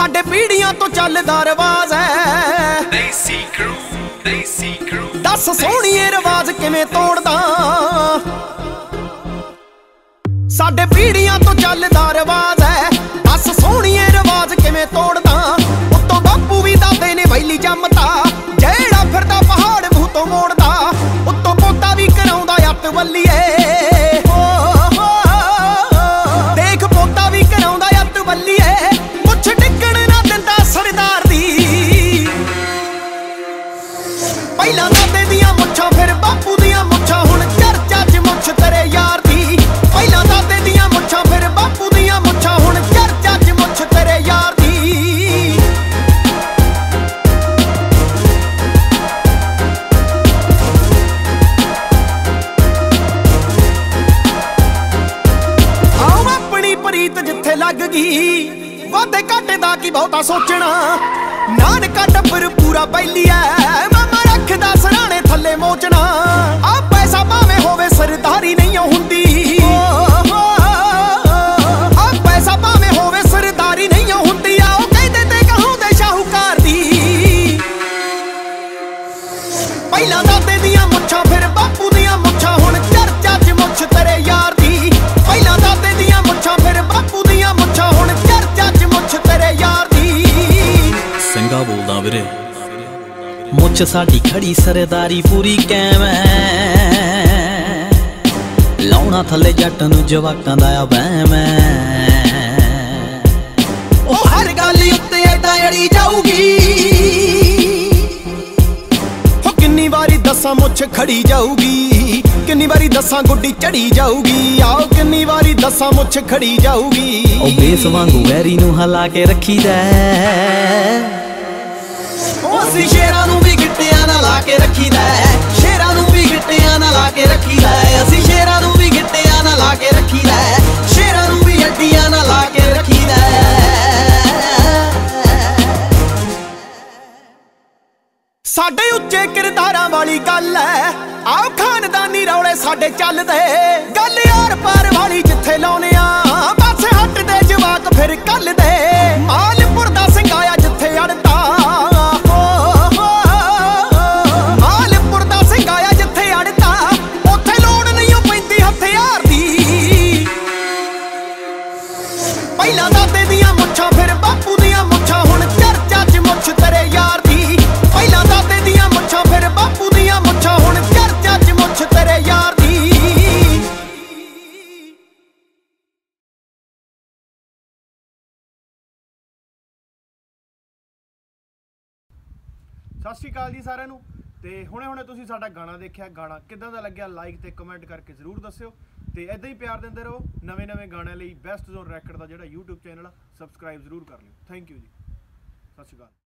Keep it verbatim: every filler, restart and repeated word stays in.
ਸਾਡੇ ਪੀੜੀਆਂ ਤੋਂ ਚੱਲਦਾ ਰਿਵਾਜ ਹੈ। ਦੇਸੀ ਕਰੂ ਦੇਸੀ ਕਰੂ ਦੱਸ ਸੋਹਣੀਏ ਰਿਵਾਜ ਕਿਵੇਂ ਤੋੜਦਾ। ਸਾਡੇ ਪੀੜੀਆਂ ਤੋਂ ਚੱਲਦਾ ਰਿਵਾਜ ਹੈ। ਦੱਸ ਸੋਹਣੀਏ ਰਿਵਾਜ ਕਿਵੇਂ ਤੋੜਦਾ। ਉੱਤੋਂ ਬਾਪੂ ਵੀ ਦਾਦੇ ਨੇ ਵੈਲੀ ਜੰਮਤਾ, ਜਿਹੜਾ ਫਿਰਦਾ ਪਹਾੜ ਮੂੰਹ ਤੋਂ ਮੋੜਦਾ। ਉੱਤੋਂ ਪੋਤਾ ਵੀ ਕਰਾਉਂਦਾ ਅੱਤ ਵੱਲੀਏ, ਦੇਖ ਪੋਤਾ ਵੀ ਕਰਾਉਂਦਾ ਅੱਤ ਵੱਲੀਏ। ਮੁੱਛ ਡਿੱਗਣ ਨਾ ਦਿੰਦਾ ਸਰਦਾਰ ਦੀ। ਪਹਿਲਾਂ ਦਾਦੇ ਦੀਆਂ ਮੁੱਛਾਂ ਫਿਰ ਬਾਪੂ ਦੀਆਂ ਮੁੱਛਾਂ, ਹੁਣ ਚਰਚਾ 'ਚ ਮੁੱਛ ਤੇਰੇ ਯਾਰ ਦੀ। ਪਹਿਲਾਂ ਦਾਦੇ ਦੀਆਂ ਮੁੱਛਾਂ ਫਿਰ ਬਾਪੂ ਦੀਆਂ ਮੁੱਛਾਂ, ਹੁਣ ਚਰਚਾ 'ਚ ਮੁੱਛ ਤੇਰੇ ਯਾਰ ਦੀ। ਆਓ ਆਪਣੀ ਪ੍ਰੀਤ ਜਿੱਥੇ ਲੱਗ ਗਈ, ਵਾਧੇ ਘਾਟੇ ਦਾ ਕੀ ਬਹੁਤਾ ਸੋਚਣਾ। ਨਾਨਕਾ ਟੱਬਰ ਪੂਰਾ ਬੈਲੀ ਐ, ਮਾਮਾ ਰੱਖਦਾ ਸਰਾਣੇ ਥੱਲੇ ਮੋਚਣਾ। ਆ ਪੈਸਾ ਭਾਵੇਂ ਹੋਵੇ ਸਰਦਾਰੀ ਨਹੀਂ ਹੁੰਦੀ, ਆ ਪੈਸਾ ਭਾਵੇਂ ਹੋਵੇ ਸਰਦਾਰੀ ਨਹੀਂ ਹੁੰਦੀ। ਆ ਉਹ ਕਹਿੰਦੇ ਤੇ ਕਹਾਉਂਦੇ ਸ਼ਾਹੂਕਾਰ ਦੀ। ਪਹਿਲਾਂ ਦਾਦੇ ਦੀਆਂ ਮੁੱਛਾਂ ਫਿਰ ਬਾਪੂ ਦੀਆਂ ਮੁੱਛਾਂ, ਹੁਣ ਚਰਚਾ 'ਚ ਮੁੱਛ ਤੇਰੇ ਯਾਰ ਦੀ। ਪਹਿਲਾਂ ਦਾਦੇ ਦੀਆਂ ਮੁੱਛਾਂ ਫਿਰ ਬਾਪੂ ਦੀਆਂ ਮੁੱਛਾਂ, ਹੁਣ ਚਰਚਾ 'ਚ ਮੁੱਛ ਤੇਰੇ ਯਾਰ ਦੀ। ਸਿੰਘਾ ਬੋਲਦਾ ਵੀਰੇ, ਮੁੱਛ ਸਾਡੀ ਖੜੀ ਸਰਦਾਰੀ ਪੂਰੀ ਕੈਮ ਐ। ਲਾਉਣਾ ਥੱਲੇ ਜੱਟ ਨੂੰ ਜਵਾਕਾਂ ਦਾ ਆ ਵਹਿਮ ਐ। ਉਹ ਹਰ ਗੱਲ ਉੱਤੇ ਐਦਾਂ ਅੜੀ ਜਾਊਗੀ। ਹੋ ਕਿੰਨੀ ਵਾਰੀ ਦੱਸਾਂ ਮੁੱਛ ਖੜੀ ਜਾਊਗੀ, ਕਿੰਨੀ ਵਾਰੀ ਦੱਸਾਂ ਗੁੱਡੀ ਚੜੀ ਜਾਊਗੀ। ਆਓ ਕਿੰਨੀ ਵਾਰੀ ਦੱਸਾਂ ਮੁੱਛ ਖੜੀ ਜਾਊਗੀ। ਉਹ ਬੇਸ ਵਾਂਗੂ ਵੈਰੀ ਨੂੰ ਹਿਲਾ ਕੇ ਰੱਖੀਦਾ। ਅਸੀਂ ਸ਼ੇਰਾਂ ਨੂੰ ਵੀ ਗਿੱਟਿਆਂ ਨਾਲ ਲਾ ਕੇ ਰੱਖੀਦਾ, ਸ਼ੇਰਾਂ ਨੂੰ ਵੀ ਗਿੱਟਿਆਂ ਨਾਲ ਲਾ ਕੇ ਰੱਖੀਦਾ। ਅਸੀਂ ਸ਼ੇਰਾਂ ਨੂੰ ਵੀ ਗਿੱਟਿਆਂ ਨਾਲ ਲਾ ਕੇ ਰੱਖੀਦਾ, ਸ਼ੇਰਾਂ ਨੂੰ ਵੀ ਅੱਡੀਆਂ ਨਾਲ ਲਾ ਕੇ ਰੱਖੀਦਾ। ਸਾਡੇ ਉੱਚੇ ਕਿਰਦਾਰਾਂ ਵਾਲੀ ਗੱਲ ਐ, ਆਓ ਖਾਨਦਾਨੀ ਰੌਲੇ ਸਾਡੇ ਚੱਲਦੇ। ਗੱਲ ਯਾਰ ਪਾਰ ਵਾਲੀ ਜਿੱਥੇ ਲਾਉਨੇ ਆ, ਬਸ ਹੱਟਦੇ ਜਵਾਕ ਫਿਰ ਕੱਲਦੇ। ਮਾਲਪੁਰ ਦਾ ਸਿੰਘਾਇਆ ਜਿੱਥੇ ਅੜਦਾ, ਪਹਿਲਾਂ ਦਾਦੇ ਦੀਆਂ ਮੁੱਛਾਂ ਫਿਰ ਬਾਪੂ ਦੀਆਂ ਮੁੱਛਾਂ, ਹੁਣ ਚਰਚਾ 'ਚ ਮੁੱਛ ਤੇਰੇ ਯਾਰ ਦੀ। ਪਹਿਲਾਂ ਦਾਦੇ ਦੀਆਂ ਮੁੱਛਾਂ ਫਿਰ ਬਾਪੂ ਦੀਆਂ ਮੁੱਛਾਂ, ਹੁਣ ਚਰਚਾ 'ਚ ਮੁੱਛ ਤੇਰੇ ਯਾਰ ਦੀ। ਸਤਿ ਸ਼੍ਰੀ ਅਕਾਲ ਜੀ ਸਾਰਿਆਂ ਨੂੰ। ਤੇ ਹੁਣੇ ਹੁਣੇ ਤੁਸੀਂ ਸਾਡਾ ਗਾਣਾ ਦੇਖਿਆ, ਗਾਣਾ ਕਿੱਦਾਂ ਦਾ ਲੱਗਿਆ ਲਾਈਕ ਤੇ ਕਮੈਂਟ ਕਰਕੇ ਜ਼ਰੂਰ ਦੱਸਿਓ। ਤੇ ਇਦਾਂ ਹੀ ਪਿਆਰ ਦਿੰਦੇ ਰਹੋ। ਨਵੇਂ ਨਵੇਂ ਗਾਣਿਆਂ ਲਈ ਬੈਸਟ ਜ਼ੋਨ ਰੈਕਡ ਦਾ ਜਿਹੜਾ YouTube ਚੈਨਲ ਆ, ਸਬਸਕ੍ਰਾਈਬ ਜ਼ਰੂਰ ਕਰ ਲਿਓ। ਥੈਂਕ ਯੂ ਜੀ, ਸਤਿ ਸ਼੍ਰੀ ਅਕਾਲ।